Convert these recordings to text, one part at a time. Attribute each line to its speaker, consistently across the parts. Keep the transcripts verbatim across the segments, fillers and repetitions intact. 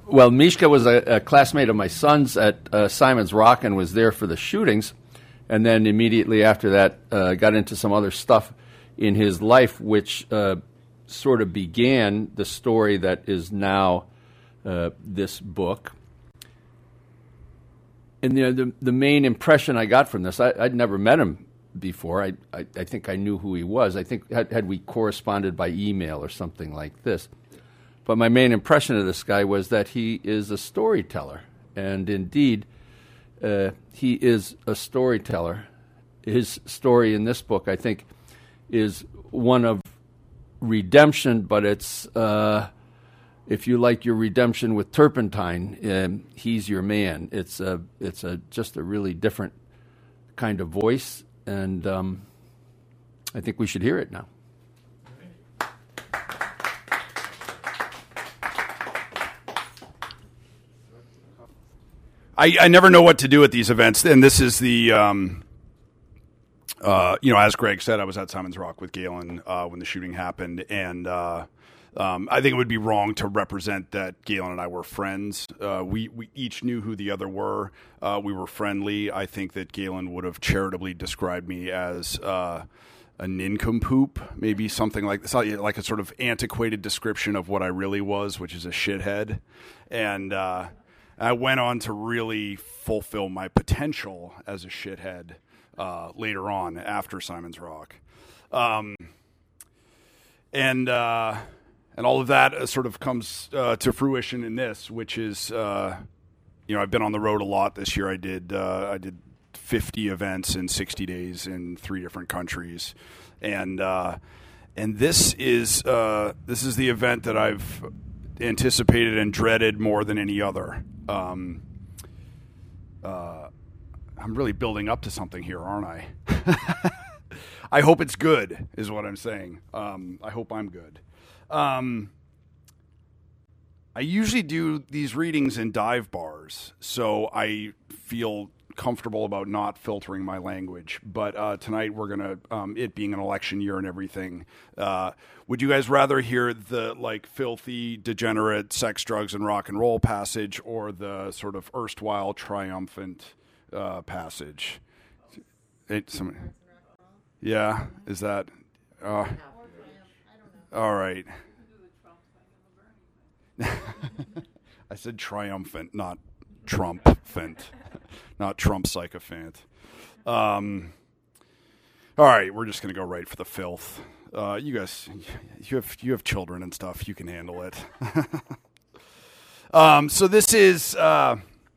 Speaker 1: well, Mishka was a, a classmate of my son's at uh, Simon's Rock and was there for the shootings, and then immediately after that uh, got into some other stuff in his life, which uh, sort of began the story that is now uh, this book. And you know, the the main impression I got from this, I, I'd never met him before. I, I I think I knew who he was. I think had, had we corresponded by email or something like this. But my main impression of this guy was that he is a storyteller, and indeed, uh, he is a storyteller. His story in this book, I think, is one of redemption, but it's, uh, if you like your redemption with turpentine, um, he's your man. It's a, it's a just a really different kind of voice, and um, I think we should hear it now.
Speaker 2: I, I never know what to do at these events, and this is the, um, uh, you know, as Greg said, I was at Simon's Rock with Galen uh, when the shooting happened, and uh, um, I think it would be wrong to represent that Galen and I were friends. Uh, we, we each knew who the other were. Uh, we were friendly. I think that Galen would have charitably described me as uh, a nincompoop, maybe something like this, like a sort of antiquated description of what I really was, which is a shithead, and uh I went on to really fulfill my potential as a shithead uh, later on after Simon's Rock. Um, and uh, and all of that sort of comes uh, to fruition in this, which is, uh, you know, I've been on the road a lot this year. I did uh, I did fifty events in sixty days in three different countries. And uh, and this is uh, this is the event that I've anticipated and dreaded more than any other. Um, uh, I'm really building up to something here, aren't I? I hope it's good, is what I'm saying. Um, I hope I'm good. Um, I usually do these readings in dive bars, so I feel comfortable about not filtering my language. But uh, tonight we're gonna, um, it being an election year and everything. Uh, would you guys rather hear the like filthy, degenerate sex, drugs, and rock and roll passage, or the sort of erstwhile triumphant uh, passage? It, some, yeah, is that? Uh, all right. I said triumphant, not Trump-phant. Not Trump sycophant. Um, all right, we're just going to go right for the filth. Uh, you guys, you have you have children and stuff. You can handle it. um, so this is, uh,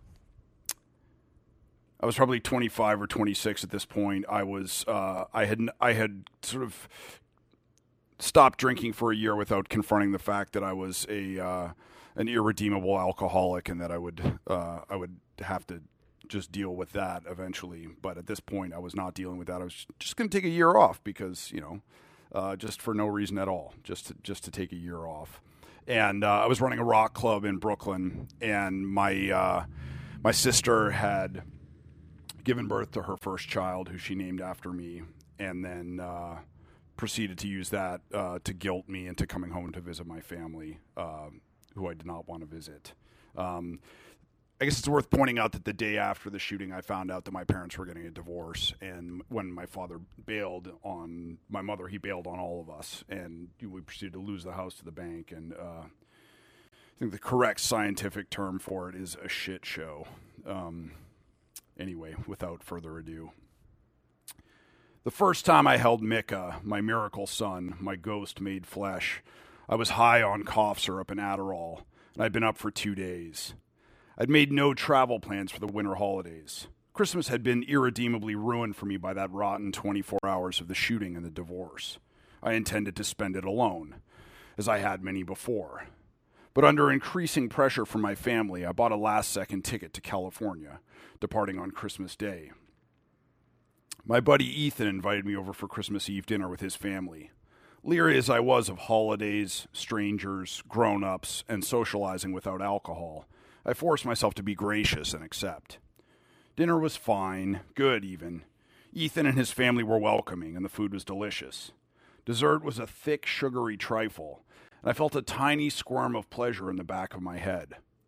Speaker 2: I was probably twenty-five or twenty-six at this point. I was, uh, I had, I had sort of stopped drinking for a year without confronting the fact that I was a, uh, an irredeemable alcoholic, and that I would, uh, I would have to just deal with that eventually. But at this point, I was not dealing with that. I was just going to take a year off because, you know, uh, just for no reason at all, just to, just to take a year off. And uh, I was running a rock club in Brooklyn, and my uh, my sister had given birth to her first child, who she named after me, and then uh, proceeded to use that uh, to guilt me into coming home to visit my family, uh, who I did not want to visit. Um, I guess it's worth pointing out that the day after the shooting, I found out that my parents were getting a divorce. And when my father bailed on my mother, he bailed on all of us. And we proceeded to lose the house to the bank. And uh, I think the correct scientific term for it is a shit show. Um, anyway, without further ado. The first time I held Micah, my miracle son, my ghost made flesh, I was high on cough syrup and Adderall, and I'd been up for two days. I'd made no travel plans for the winter holidays. Christmas had been irredeemably ruined for me by that rotten twenty-four hours of the shooting and the divorce. I intended to spend it alone, as I had many before. But under increasing pressure from my family, I bought a last-second ticket to California, departing on Christmas Day. My buddy Ethan invited me over for Christmas Eve dinner with his family. Leery as I was of holidays, strangers, grown-ups, and socializing without alcohol, I forced myself to be gracious and accept. Dinner was fine, good even. Ethan and his family were welcoming, and the food was delicious. Dessert was a thick, sugary trifle, and I felt a tiny squirm of pleasure in the back of my head.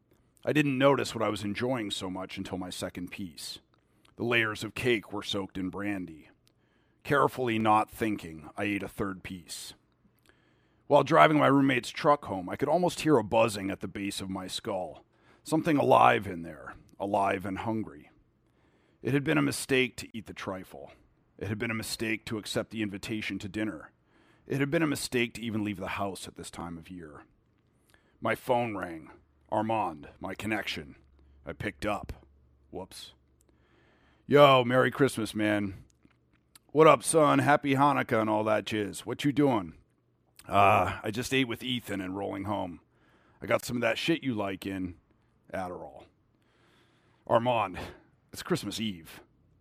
Speaker 2: I didn't notice what I was enjoying so much until my second piece. The layers of cake were soaked in brandy. Carefully not thinking, I ate a third piece. While driving my roommate's truck home, I could almost hear a buzzing at the base of my skull. Something alive in there, alive and hungry. It had been a mistake to eat the trifle. It had been a mistake to accept the invitation to dinner. It had been a mistake to even leave the house at this time of year. My phone rang. Armand, my connection. I picked up. Whoops. Yo, Merry Christmas, man. What up, son? Happy Hanukkah and all that jizz. What you doing? Uh, I just ate with Ethan and rolling home. I got some of that shit you like in Adderall. Armand, it's Christmas Eve.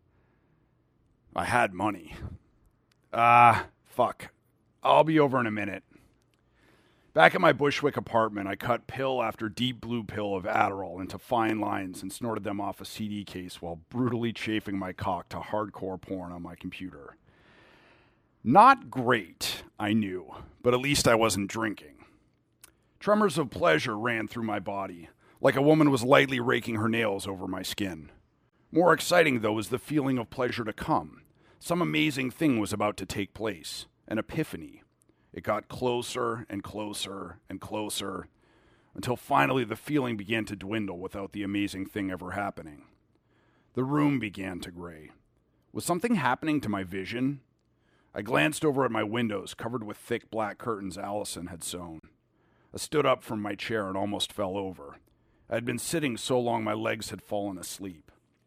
Speaker 2: I had money. Ah, uh, fuck. I'll be over in a minute. Back at my Bushwick apartment, I cut pill after deep blue pill of Adderall into fine lines and snorted them off a C D case while brutally chafing my cock to hardcore porn on my computer. Not great, I knew, but at least I wasn't drinking. Tremors of pleasure ran through my body, like a woman was lightly raking her nails over my skin. More exciting, though, was the feeling of pleasure to come. Some amazing thing was about to take place, an epiphany. It got closer and closer and closer, until finally the feeling began to dwindle without the amazing thing ever happening. The room began to gray. Was something happening to my vision? I glanced over at my windows, covered with thick black curtains Allison had sewn. I stood up from my chair and almost fell over. I had been sitting so long my legs had fallen asleep.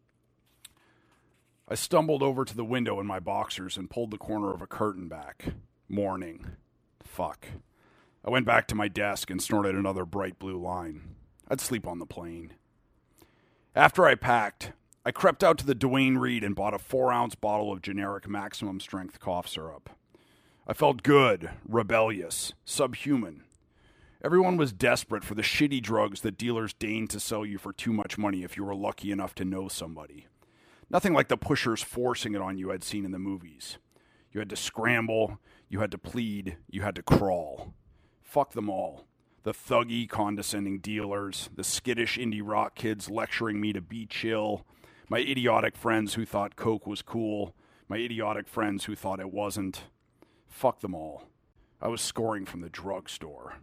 Speaker 2: I stumbled over to the window in my boxers and pulled the corner of a curtain back. Morning. Fuck. I went back to my desk and snorted another bright blue line. I'd sleep on the plane. After I packed, I crept out to the Duane Reade and bought a four-ounce bottle of generic maximum-strength cough syrup. I felt good, rebellious, subhuman. Everyone was desperate for the shitty drugs that dealers deigned to sell you for too much money if you were lucky enough to know somebody. Nothing like the pushers forcing it on you I'd seen in the movies. You had to scramble, you had to plead, you had to crawl. Fuck them all. The thuggy, condescending dealers, the skittish indie rock kids lecturing me to be chill, my idiotic friends who thought Coke was cool, my idiotic friends who thought it wasn't. Fuck them all. I was scoring from the drugstore.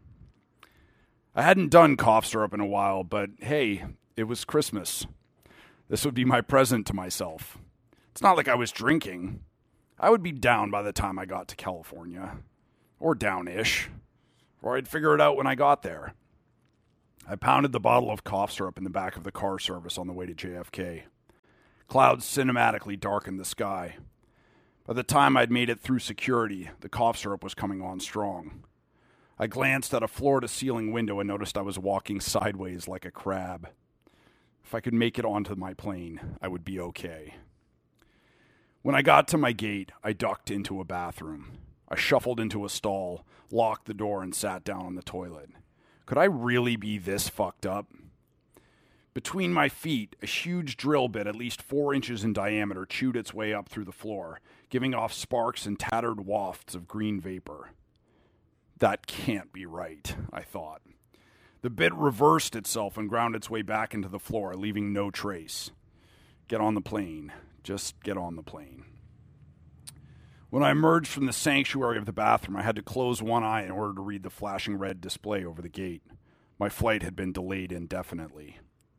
Speaker 2: I hadn't done cough syrup in a while, but hey, it was Christmas. This would be my present to myself. It's not like I was drinking. I would be down by the time I got to California. Or down-ish. Or I'd figure it out when I got there. I pounded the bottle of cough syrup in the back of the car service on the way to J F K. Clouds cinematically darkened the sky. By the time I'd made it through security, the cough syrup was coming on strong. I glanced at a floor-to-ceiling window and noticed I was walking sideways like a crab. If I could make it onto my plane, I would be okay. When I got to my gate, I ducked into a bathroom. I shuffled into a stall, locked the door, and sat down on the toilet. Could I really be this fucked up? Between my feet, a huge drill bit at least four inches in diameter chewed its way up through the floor, giving off sparks and tattered wafts of green vapor. That can't be right, I thought. The bit reversed itself and ground its way back into the floor, leaving no trace. Get on the plane. Just get on the plane. When I emerged from the sanctuary of the bathroom, I had to close one eye in order to read the flashing red display over the gate. My flight had been delayed indefinitely.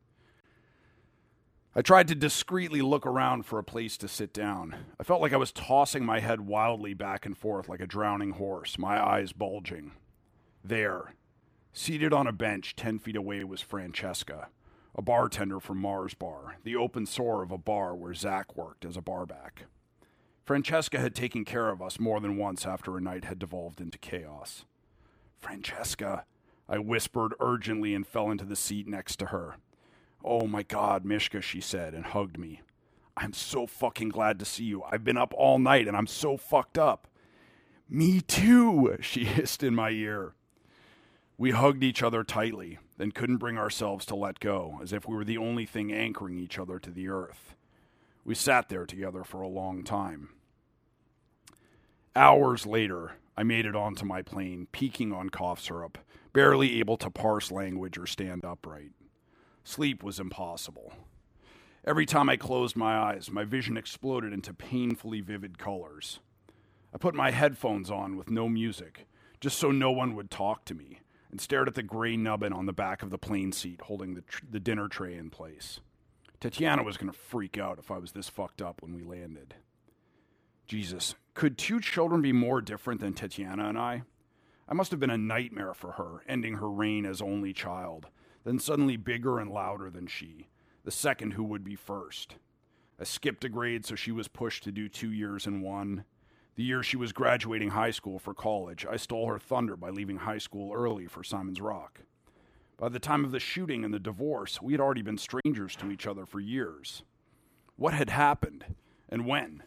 Speaker 2: I tried to discreetly look around for a place to sit down. I felt like I was tossing my head wildly back and forth like a drowning horse, my eyes bulging. There, seated on a bench ten feet away, was Francesca, a bartender from Mars Bar, the open sore of a bar where Zach worked as a barback. Francesca had taken care of us more than once after a night had devolved into chaos. Francesca, I whispered urgently and fell into the seat next to her. Oh my God, Mishka, she said, and hugged me. I'm so fucking glad to see you. I've been up all night and I'm so fucked up. Me too, she hissed in my ear. We hugged each other tightly, then couldn't bring ourselves to let go, as if we were the only thing anchoring each other to the earth. We sat there together for a long time. Hours later, I made it onto my plane, peaking on cough syrup, barely able to parse language or stand upright. Sleep was impossible. Every time I closed my eyes, my vision exploded into painfully vivid colors. I put my headphones on with no music, just so no one would talk to me, and stared at the gray nubbin on the back of the plane seat holding the, tr- the dinner tray in place. Tatiana was going to freak out if I was this fucked up when we landed. Jesus, could two children be more different than Tatiana and I? I must have been a nightmare for her, ending her reign as only child, then suddenly bigger and louder than she, the second who would be first. I skipped a grade so she was pushed to do two years in one. The year she was graduating high school for college, I stole her thunder by leaving high school early for Simon's Rock. By the time of the shooting and the divorce, we had already been strangers to each other for years. What had happened, and when?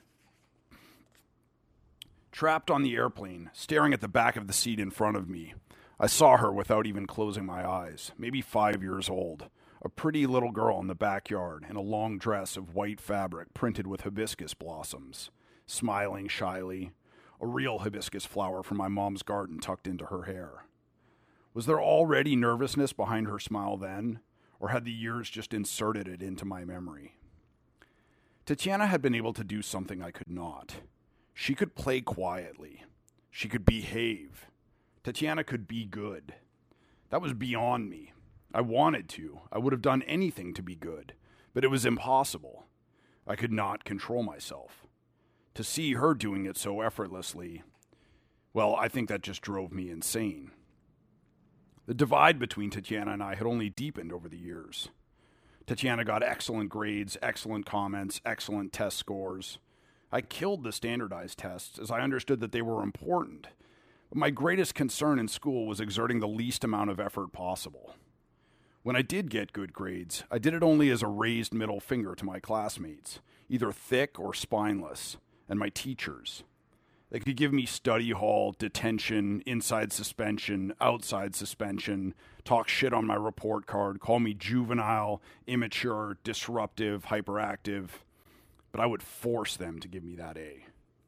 Speaker 2: Trapped on the airplane, staring at the back of the seat in front of me, I saw her without even closing my eyes, maybe five years old, a pretty little girl in the backyard in a long dress of white fabric printed with hibiscus blossoms, smiling shyly, a real hibiscus flower from my mom's garden tucked into her hair. Was there already nervousness behind her smile then, or had the years just inserted it into my memory? Tatiana had been able to do something I could not. She could play quietly. She could behave. Tatiana could be good. That was beyond me. I wanted to. I would have done anything to be good, but it was impossible. I could not control myself. To see her doing it so effortlessly, well, I think that just drove me insane. The divide between Tatiana and I had only deepened over the years. Tatiana got excellent grades, excellent comments, excellent test scores. I killed the standardized tests as I understood that they were important, but my greatest concern in school was exerting the least amount of effort possible. When I did get good grades, I did it only as a raised middle finger to my classmates, either thick or spineless, and my teachers. They could give me study hall, detention, inside suspension, outside suspension, talk shit on my report card, call me juvenile, immature, disruptive, hyperactive, but I would force them to give me that A.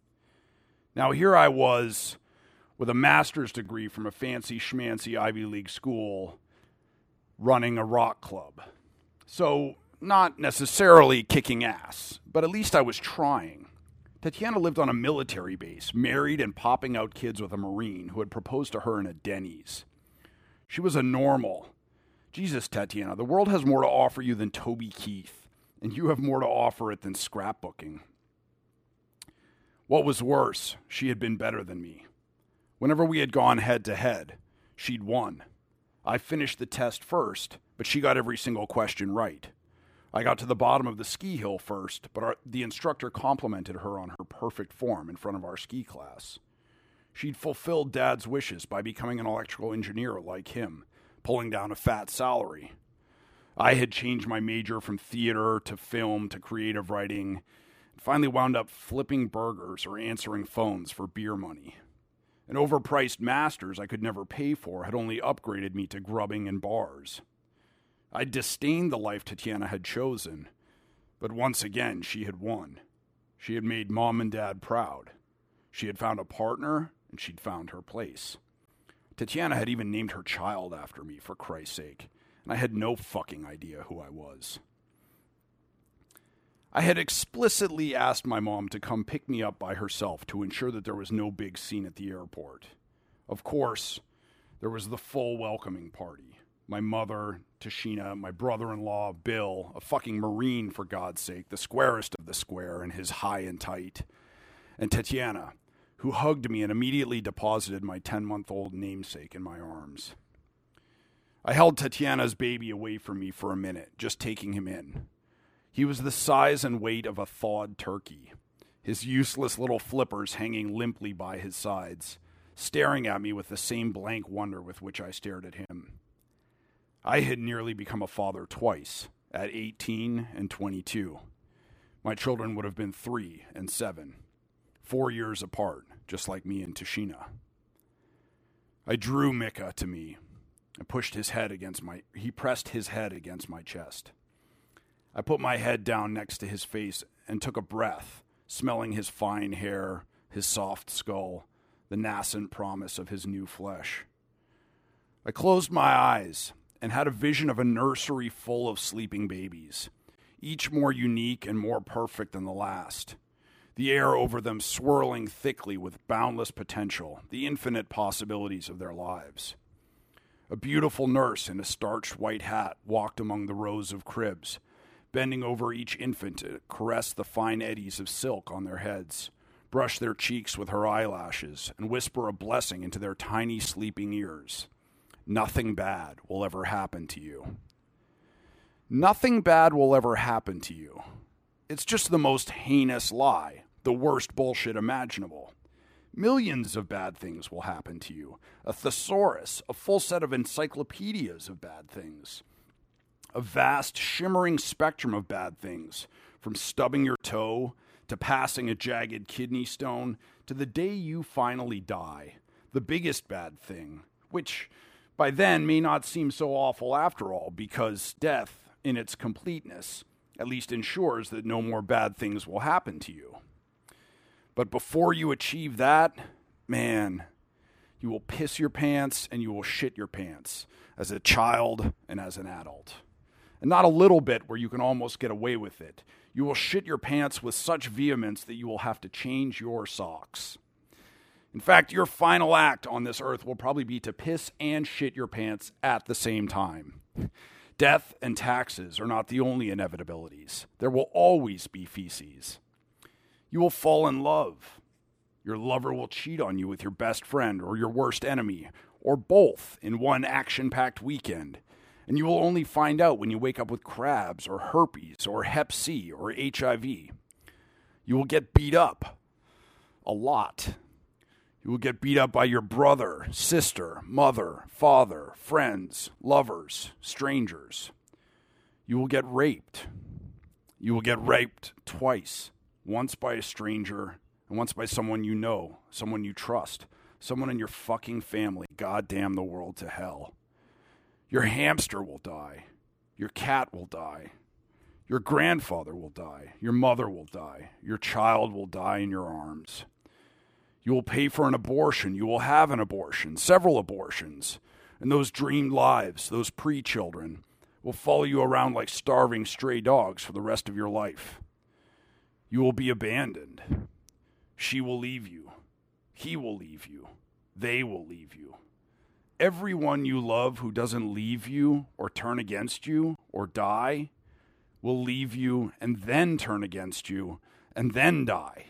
Speaker 2: Now here I was with a master's degree from a fancy schmancy Ivy League school running a rock club. So not necessarily kicking ass, but at least I was trying. Tatiana lived on a military base, married and popping out kids with a Marine who had proposed to her in a Denny's. She was a normal. Jesus, Tatiana, the world has more to offer you than Toby Keith, and you have more to offer it than scrapbooking. What was worse, she had been better than me. Whenever we had gone head to head, she'd won. I finished the test first, but she got every single question right. I got to the bottom of the ski hill first, but our, the instructor complimented her on her perfect form in front of our ski class. She'd fulfilled Dad's wishes by becoming an electrical engineer like him, pulling down a fat salary. I had changed my major from theater to film to creative writing, and finally wound up flipping burgers or answering phones for beer money. An overpriced master's I could never pay for had only upgraded me to grubbing in bars. I disdained the life Tatiana had chosen, but once again she had won. She had made Mom and Dad proud. She had found a partner, and she'd found her place. Tatiana had even named her child after me, for Christ's sake, and I had no fucking idea who I was. I had explicitly asked my mom to come pick me up by herself to ensure that there was no big scene at the airport. Of course, there was the full welcoming party. My mother, Tashina, my brother-in-law, Bill, a fucking Marine, for God's sake, the squarest of the square in his high and tight, and Tatiana, who hugged me and immediately deposited my ten-month-old namesake in my arms. I held Tatiana's baby away from me for a minute, just taking him in. He was the size and weight of a thawed turkey, his useless little flippers hanging limply by his sides, staring at me with the same blank wonder with which I stared at him. I had nearly become a father twice, at eighteen and twenty-two. My children would have been three and seven, four years apart, just like me and Tashina. I drew Micah to me and pushed his head against my, he pressed his head against my chest. I put my head down next to his face and took a breath, smelling his fine hair, his soft skull, the nascent promise of his new flesh. I closed my eyes and had a vision of a nursery full of sleeping babies, each more unique and more perfect than the last. The air over them swirling thickly with boundless potential, the infinite possibilities of their lives. A beautiful nurse in a starched white hat walked among the rows of cribs, bending over each infant to caress the fine eddies of silk on their heads, brush their cheeks with her eyelashes, and whisper a blessing into their tiny sleeping ears. Nothing bad will ever happen to you. Nothing bad will ever happen to you. It's just the most heinous lie, the worst bullshit imaginable. Millions of bad things will happen to you. A thesaurus, a full set of encyclopedias of bad things. A vast, shimmering spectrum of bad things, from stubbing your toe, to passing a jagged kidney stone, to the day you finally die. The biggest bad thing, which by then may not seem so awful after all, because death, in its completeness, at least ensures that no more bad things will happen to you. But before you achieve that, man, you will piss your pants and you will shit your pants as a child and as an adult. And not a little bit where you can almost get away with it. You will shit your pants with such vehemence that you will have to change your socks. In fact, your final act on this earth will probably be to piss and shit your pants at the same time. Death and taxes are not the only inevitabilities. There will always be feces. You will fall in love. Your lover will cheat on you with your best friend or your worst enemy, or both in one action-packed weekend. And you will only find out when you wake up with crabs or herpes or hep C or H I V. You will get beat up. A lot. You will get beat up by your brother, sister, mother, father, friends, lovers, strangers. You will get raped. You will get raped twice. Once by a stranger and once by someone you know, someone you trust, someone in your fucking family. God damn the world to hell. Your hamster will die. Your cat will die. Your grandfather will die. Your mother will die. Your child will die in your arms. You will pay for an abortion. You will have an abortion, several abortions. And those dreamed lives, those pre-children, will follow you around like starving stray dogs for the rest of your life. You will be abandoned. She will leave you. He will leave you. They will leave you. Everyone you love who doesn't leave you or turn against you or die will leave you and then turn against you and then die.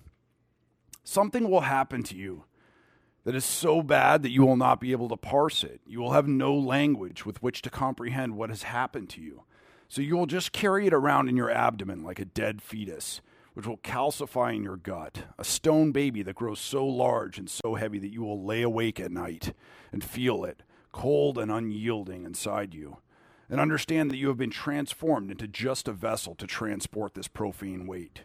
Speaker 2: Something will happen to you that is so bad that you will not be able to parse it. You will have no language with which to comprehend what has happened to you. So you will just carry it around in your abdomen like a dead fetus, which will calcify in your gut, a stone baby that grows so large and so heavy that you will lay awake at night and feel it, cold and unyielding inside you, and understand that you have been transformed into just a vessel to transport this profane weight.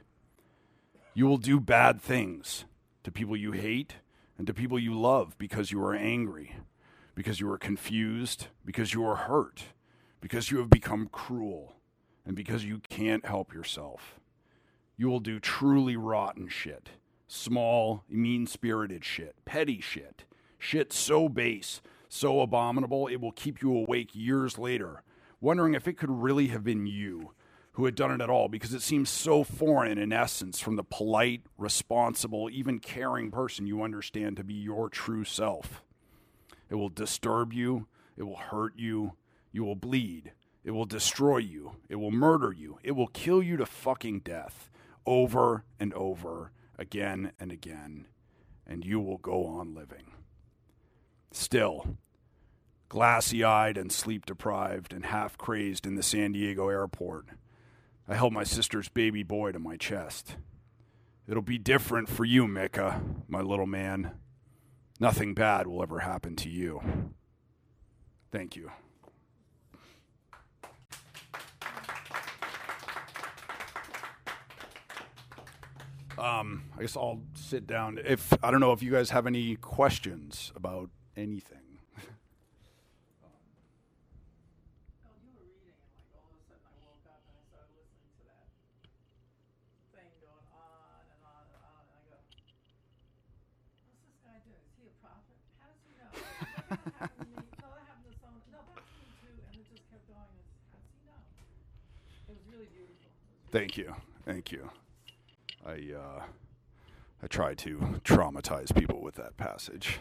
Speaker 2: You will do bad things to people you hate and to people you love because you are angry, because you are confused, because you are hurt, because you have become cruel, and because you can't help yourself. You will do truly rotten shit, small, mean-spirited shit, petty shit, shit so base, so abominable it will keep you awake years later, wondering if it could really have been you who had done it at all, because it seems so foreign in essence from the polite, responsible, even caring person you understand to be your true self. It will disturb you, it will hurt you, you will bleed, it will destroy you, it will murder you, it will kill you to fucking death. Over and over, again and again, and you will go on living. Still, glassy-eyed and sleep-deprived and half-crazed in the San Diego airport, I held my sister's baby boy to my chest. It'll be different for you, Micah, my little man. Nothing bad will ever happen to you. Thank you. Um, I guess I'll sit down. If I don't know if you guys have any questions about anything.
Speaker 3: Oh, you were reading, and like all of a sudden I woke up and I started listening to that thing going on and on and on, and I go, "What's this guy doing? Is he a prophet? How does he know?" That happened to me. No, that happened to someone. No, that happened to me too. going as how's he know? It was really beautiful. It was
Speaker 2: Thank you, thank you. I uh, I try to traumatize people with that passage.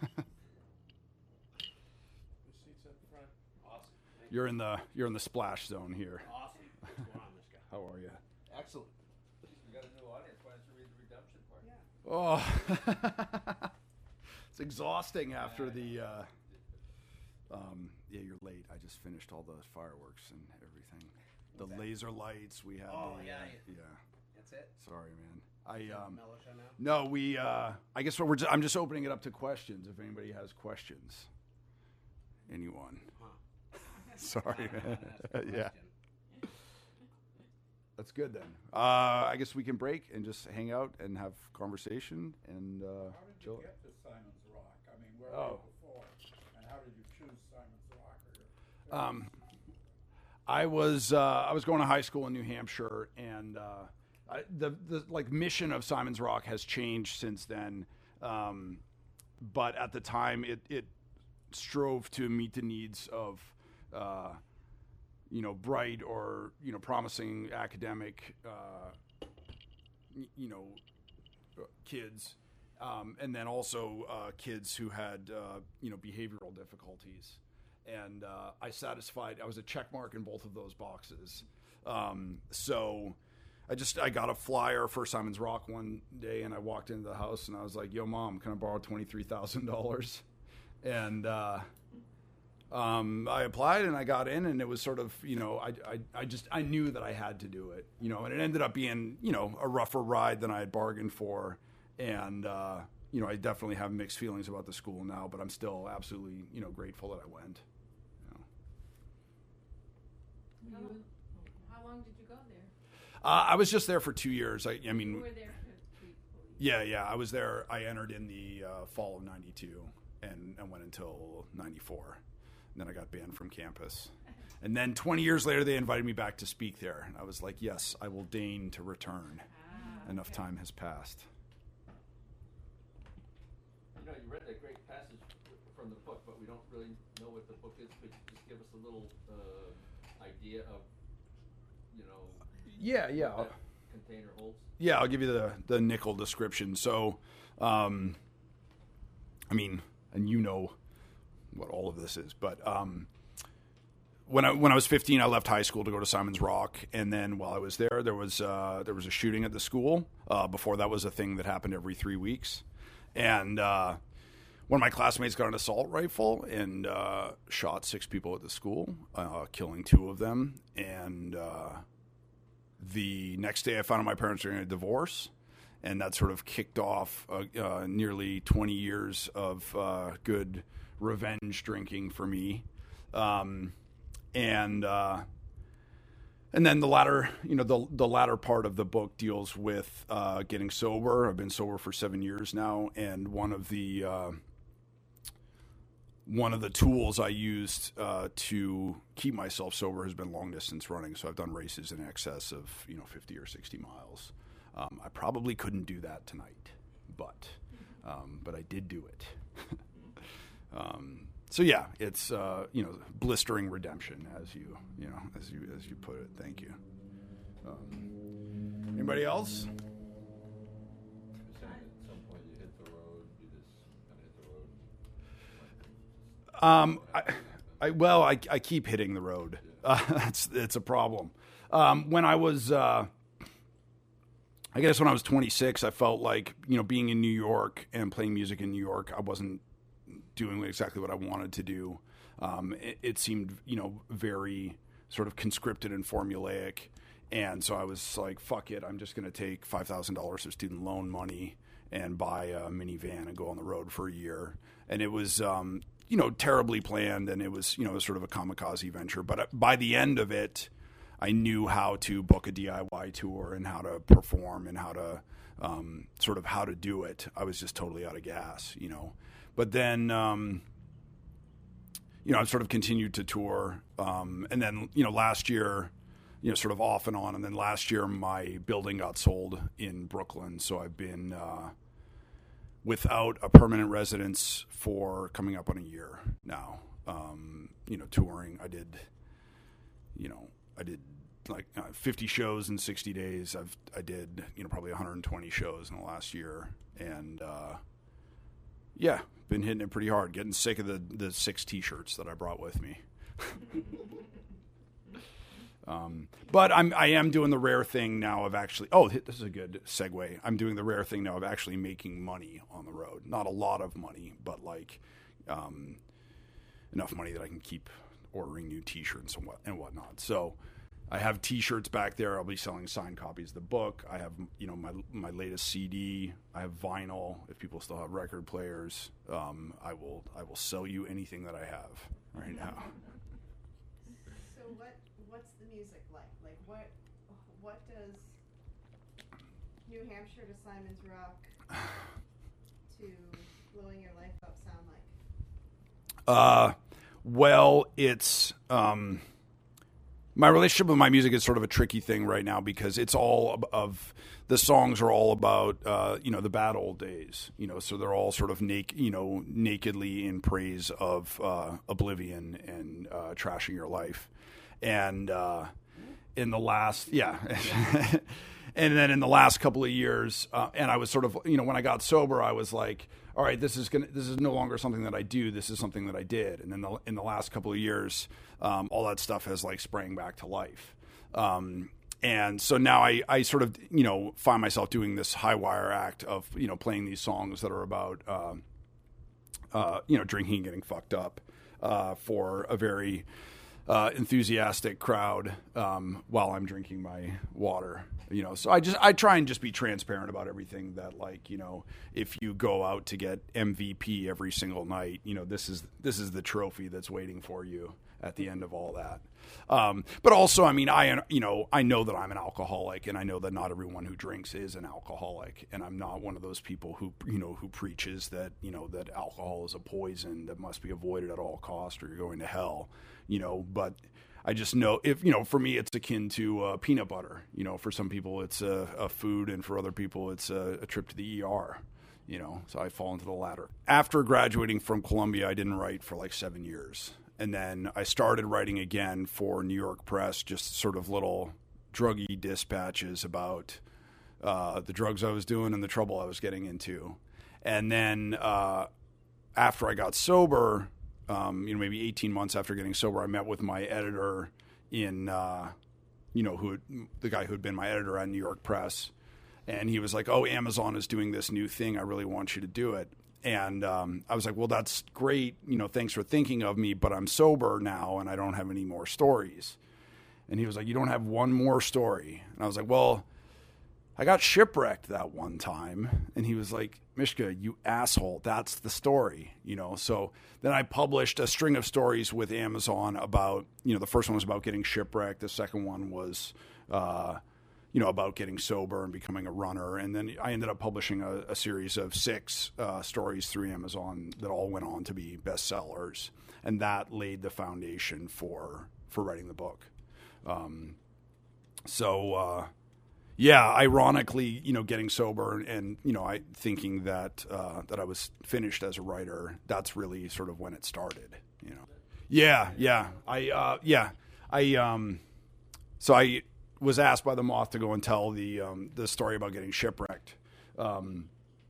Speaker 2: You're in the you're in the splash zone here.
Speaker 4: Awesome. What's going on, this guy?
Speaker 2: How are you?
Speaker 4: Excellent.
Speaker 1: We got a new audience. Why don't you read the redemption part?
Speaker 2: Oh, it's exhausting after the. Uh, um, yeah, you're late. I just finished all the fireworks and everything. The
Speaker 4: What's that?
Speaker 2: laser lights. We had.
Speaker 4: Oh,
Speaker 2: the,
Speaker 4: yeah,
Speaker 2: uh,
Speaker 4: yeah.
Speaker 2: yeah.
Speaker 4: That's it?
Speaker 2: Sorry, man. I um.
Speaker 4: Militia now?
Speaker 2: No, we. Uh, I guess what we're. Just, I'm just opening it up to questions. If anybody has questions. Anyone.
Speaker 4: Huh.
Speaker 2: Sorry, man.
Speaker 4: That's a
Speaker 2: Yeah.
Speaker 4: question.
Speaker 2: That's good then. Uh, I guess we can break and just hang out and have conversation and. Uh,
Speaker 5: How did you
Speaker 2: chill.
Speaker 5: get to Simon's Rock? I mean, where
Speaker 2: Oh.
Speaker 5: were you before? And how did you choose Simon's Rock? Or your
Speaker 2: Um, I was uh, I was going to high school in New Hampshire, and uh, I, the the like mission of Simon's Rock has changed since then. Um, but at the time, it it strove to meet the needs of uh, you know bright or you know promising academic uh, y- you know uh, kids. Um, and then also uh, kids who had uh, you know behavioral difficulties, and uh, I satisfied. I was a check mark in both of those boxes. Um, so I just I got a flyer for Simon's Rock one day, and I walked into the house and I was like, "Yo, mom, can I borrow twenty three thousand dollars?" And uh, um, I applied and I got in, and it was sort of you know I, I I just I knew that I had to do it, you know, and it ended up being you know a rougher ride than I had bargained for. And, uh, you know, I definitely have mixed feelings about the school now, but I'm still absolutely, you know, grateful that I went. You know.
Speaker 6: How, long- how long did you go there?
Speaker 2: Uh, I was just there for two years. I, I
Speaker 6: You
Speaker 2: mean,
Speaker 6: were there for three, four years.
Speaker 2: yeah, yeah, I was there. I entered in the uh, fall of ninety-two and, and went until ninety-four. And then I got banned from campus. And then twenty years later, they invited me back to speak there. And I was like, yes, I will deign to return.
Speaker 6: Ah,
Speaker 2: Enough
Speaker 6: okay.
Speaker 2: time has passed.
Speaker 1: You know, you read that great passage from the book, but we don't really know what the book is. Could you just give us a little uh, idea of, you know,
Speaker 2: Yeah, yeah.
Speaker 1: what that container holds?
Speaker 2: Yeah, I'll give you the, the nickel description. So, um, I mean, and you know what all of this is, but um, when I when I was fifteen, I left high school to go to Simon's Rock, and then while I was there, there was uh, there was a shooting at the school. Uh, before that was a thing that happened every three weeks, and uh, one of my classmates got an assault rifle and uh, shot six people at the school, uh, killing two of them, and. Uh, The next day, I found out my parents were in a divorce, and that sort of kicked off uh, uh, nearly twenty years of uh, good revenge drinking for me, um, and uh, and then the latter, you know, the the latter part of the book deals with uh, getting sober. I've been sober for seven years now, and one of the uh, one of the tools I used uh, to keep myself sober has been long distance running. So I've done races in excess of, you know, fifty or sixty miles. Um, I probably couldn't do that tonight, but, um, but I did do it. um, so yeah, it's, uh, you know, blistering redemption as you, you know, as you, as you put it. Thank you. Um, anybody else?
Speaker 1: You're saying at some point you hit the road, you just kind of hit the road.
Speaker 2: Um, I, I well, I, I keep hitting the road. Uh, that's it's a problem. Um, when I was, uh, I guess when I was twenty-six, I felt like you know being in New York and playing music in New York, I wasn't doing exactly what I wanted to do. Um, it, it seemed you know very sort of conscripted and formulaic, and so I was like, "Fuck it, I'm just going to take five thousand dollars of student loan money and buy a minivan and go on the road for a year." And it was. Um, you know, terribly planned, and it was, you know, sort of a kamikaze venture. But by the end of it, I knew how to book a D I Y tour and how to perform and how to um, sort of how to do it. I was just totally out of gas, you know. But then, um, you know, I've sort of continued to tour. Um, and then, you know, last year, you know, sort of off and on. And then last year, my building got sold in Brooklyn. So I've been... Uh, without a permanent residence for coming up on a year now, um, you know, touring. I did you know, I did like uh, fifty shows in sixty days. I've I did you know probably one hundred twenty shows in the last year, and uh, yeah, been hitting it pretty hard. Getting sick of the the six T-shirts that I brought with me. um, but I'm I am doing the rare thing now of actually. Oh, this is a good segue. I'm doing the rare thing now of actually making money on the road. Not a lot of money, but like um, enough money that I can keep ordering new T-shirts and what and whatnot. So. I have T-shirts back there. I'll be selling signed copies of the book. I have, you know, my my latest C D. I have vinyl. If people still have record players, um, I will I will sell you anything that I have right now.
Speaker 7: So what what's the music like? Like what what does New Hampshire to Simon's Rock to Blowing Your Life Up sound like?
Speaker 2: Uh, well, it's. Um, My relationship with my music is sort of a tricky thing right now because it's all of, of the songs are all about, uh, you know, the bad old days, you know, so they're all sort of naked, you know, nakedly in praise of uh, oblivion and uh, trashing your life. And uh, in the last, yeah. And then in the last couple of years, uh, and I was sort of, you know, when I got sober, I was like, all right, this is gonna, this is no longer something that I do. This is something that I did. And then the, in the last couple of years, um, all that stuff has like sprang back to life. Um, and so now I, I sort of, you know, find myself doing this high wire act of, you know, playing these songs that are about, uh, uh, you know, drinking and getting fucked up uh, for a very uh, enthusiastic crowd um, while I'm drinking my water. You know, so I just I try and just be transparent about everything that, like, you know, if you go out to get M V P every single night, you know, this is this is the trophy that's waiting for you at the end of all that. Um, but also, I mean, I you know I know that I'm an alcoholic, and I know that not everyone who drinks is an alcoholic, and I'm not one of those people who you know who preaches that you know that alcohol is a poison that must be avoided at all costs or you're going to hell. You know, but. I just know if, you know, for me, it's akin to uh, peanut butter. You know, for some people, it's a, a food, and for other people, it's a, a trip to the E R, you know, so I fall into the latter. After graduating from Columbia, I didn't write for like seven years. And then I started writing again for New York Press, just sort of little druggy dispatches about uh, the drugs I was doing and the trouble I was getting into. And then uh, after I got sober, Um, you know, maybe eighteen months after getting sober, I met with my editor in, uh, you know, who had, the guy who had been my editor at New York Press, and he was like, "Oh, Amazon is doing this new thing. I really want you to do it." And um, I was like, "Well, that's great. You know, thanks for thinking of me, but I'm sober now, and I don't have any more stories." And he was like, "You don't have one more story?" And I was like, "Well, I got shipwrecked that one time." And he was like, "Mishka, you asshole, that's the story." You know, so then I published a string of stories with Amazon about, you know, the first one was about getting shipwrecked. The second one was, uh, you know, about getting sober and becoming a runner. And then I ended up publishing a, a series of six uh, stories through Amazon that all went on to be bestsellers. And that laid the foundation for, for writing the book. Um, so, uh, Yeah, ironically, you know, getting sober and, you know, I thinking that uh, that I was finished as a writer, that's really sort of when it started, you know. Yeah, yeah. I uh, yeah. I um so I was asked by the Moth to go and tell the um, the story about getting shipwrecked. Um,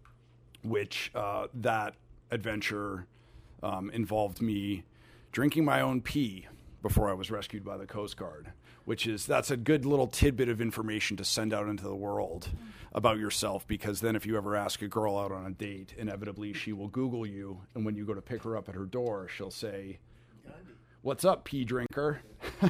Speaker 2: which uh, that adventure um, involved me drinking my own pee before I was rescued by the Coast Guard. Which is, that's a good little tidbit of information to send out into the world about yourself, because then if you ever ask a girl out on a date, inevitably she will Google you, and when you go to pick her up at her door, she'll say, "What's up, pee drinker?"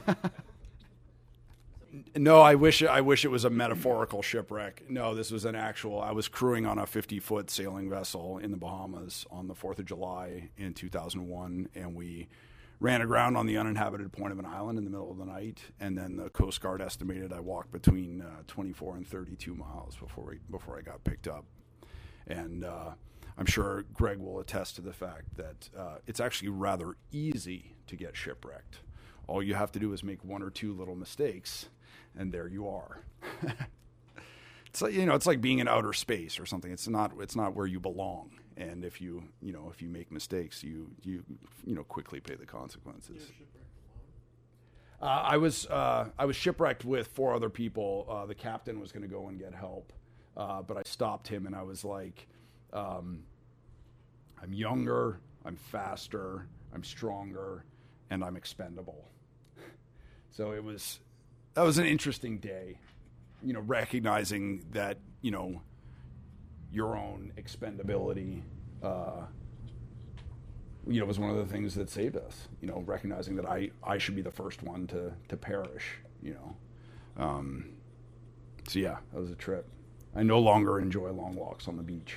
Speaker 2: No, I wish I wish it was a metaphorical shipwreck. No, this was an actual, I was crewing on a fifty-foot sailing vessel in the Bahamas on the fourth of July in two thousand one, and we ran aground on the uninhabited point of an island in the middle of the night, and then the Coast Guard estimated I walked between uh, twenty-four and thirty-two miles before we, before I got picked up. And uh, I'm sure Greg will attest to the fact that uh, it's actually rather easy to get shipwrecked. All you have to do is make one or two little mistakes, and there you are. It's like, you know, it's like being in outer space or something. It's not, it's not where you belong. And if you, you know, if you make mistakes, you, you, you know, quickly pay the consequences. Uh, I was uh, I was shipwrecked with four other people. Uh, the captain was going to go and get help, uh, but I stopped him, and I was like, um, "I'm younger, I'm faster, I'm stronger, and I'm expendable." So it was that was an interesting day, you know, recognizing that, you know, your own expendability, uh, you know, was one of the things that saved us, you know, recognizing that I, I should be the first one to, to perish, you know. Um, so, yeah, that was a trip. I no longer enjoy long walks on the beach.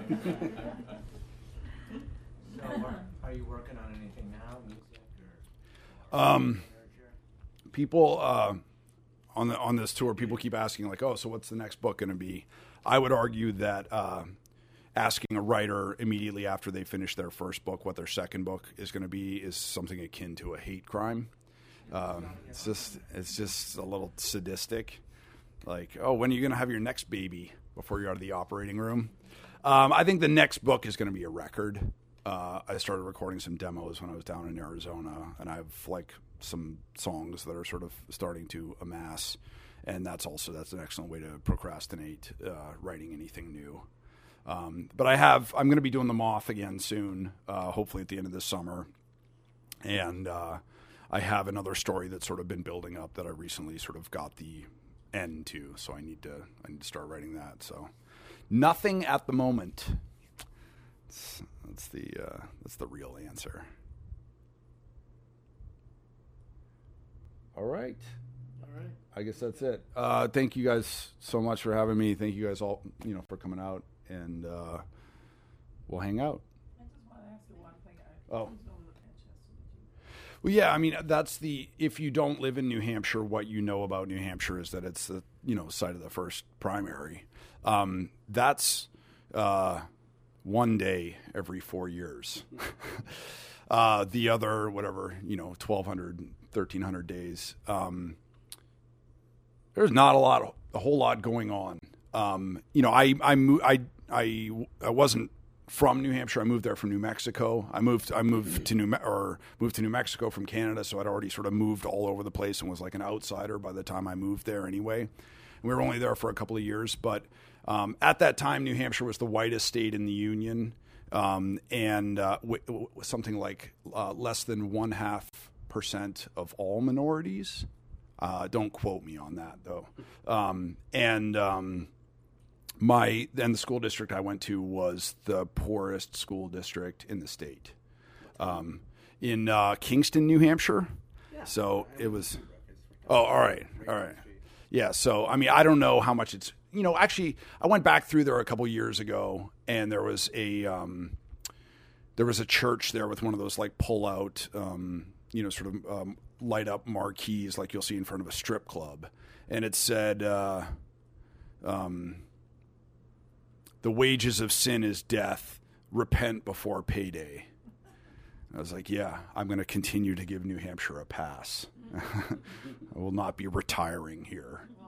Speaker 4: So, are, are you working on anything now, music or
Speaker 2: Um,
Speaker 4: literature?
Speaker 2: people uh, on the on this tour, people keep asking, like, oh, so what's the next book going to be? I would argue that uh, asking a writer immediately after they finish their first book what their second book is going to be is something akin to a hate crime. Um, it's just it's just a little sadistic. Like, oh, when are you going to have your next baby before you're out of the operating room? Um, I think the next book is going to be a record. Uh, I started recording some demos when I was down in Arizona, and I have like some songs that are sort of starting to amass. And that's also that's an excellent way to procrastinate uh, writing anything new. Um, but I have I'm going to be doing The Moth again soon, uh, hopefully at the end of this summer. And uh, I have another story that's sort of been building up that I recently sort of got the end to, so I need to I need to start writing that. So nothing at the moment. That's, that's the uh, that's the real answer. All right.
Speaker 4: All right.
Speaker 2: I guess that's it. Uh, thank you guys so much for having me. Thank you guys all, you know, for coming out, and uh, we'll hang out.
Speaker 3: I just want to ask you one thing. I
Speaker 2: Oh.
Speaker 3: moved over to Manchester. Did you?
Speaker 2: Well, yeah, I mean, that's the, if you don't live in New Hampshire, what you know about New Hampshire is that it's the, you know, site of the first primary. Um, that's uh, one day every four years. uh, the other, whatever, you know, twelve hundred, thirteen hundred days. Um, there's not a lot, a whole lot going on. Um, you know, I, I, mo- I, I, I wasn't from New Hampshire. I moved there from New Mexico. I moved, I moved to New, Me- or moved to New Mexico from Canada. So I'd already sort of moved all over the place and was like an outsider by the time I moved there anyway. And we were only there for a couple of years, but, um, at that time, New Hampshire was the whitest state in the Union. Um, and, uh, w- w- something like, uh, less than one half percent of all minorities. Uh, don't quote me on that though. Um, and, um, my, then the school district I went to was the poorest school district in the state, um, in, uh, Kingston, New Hampshire. So it was, oh, all right. All right. Yeah. So, I mean, I don't know how much it's, you know, actually I went back through there a couple years ago, and there was a, um, there was a church there with one of those like pull out, um, you know, sort of, um, light up marquees like you'll see in front of a strip club. And it said, uh, um, the wages of sin is death. Repent before payday. I was like, yeah, I'm going to continue to give New Hampshire a pass. I will not be retiring here.
Speaker 3: Well,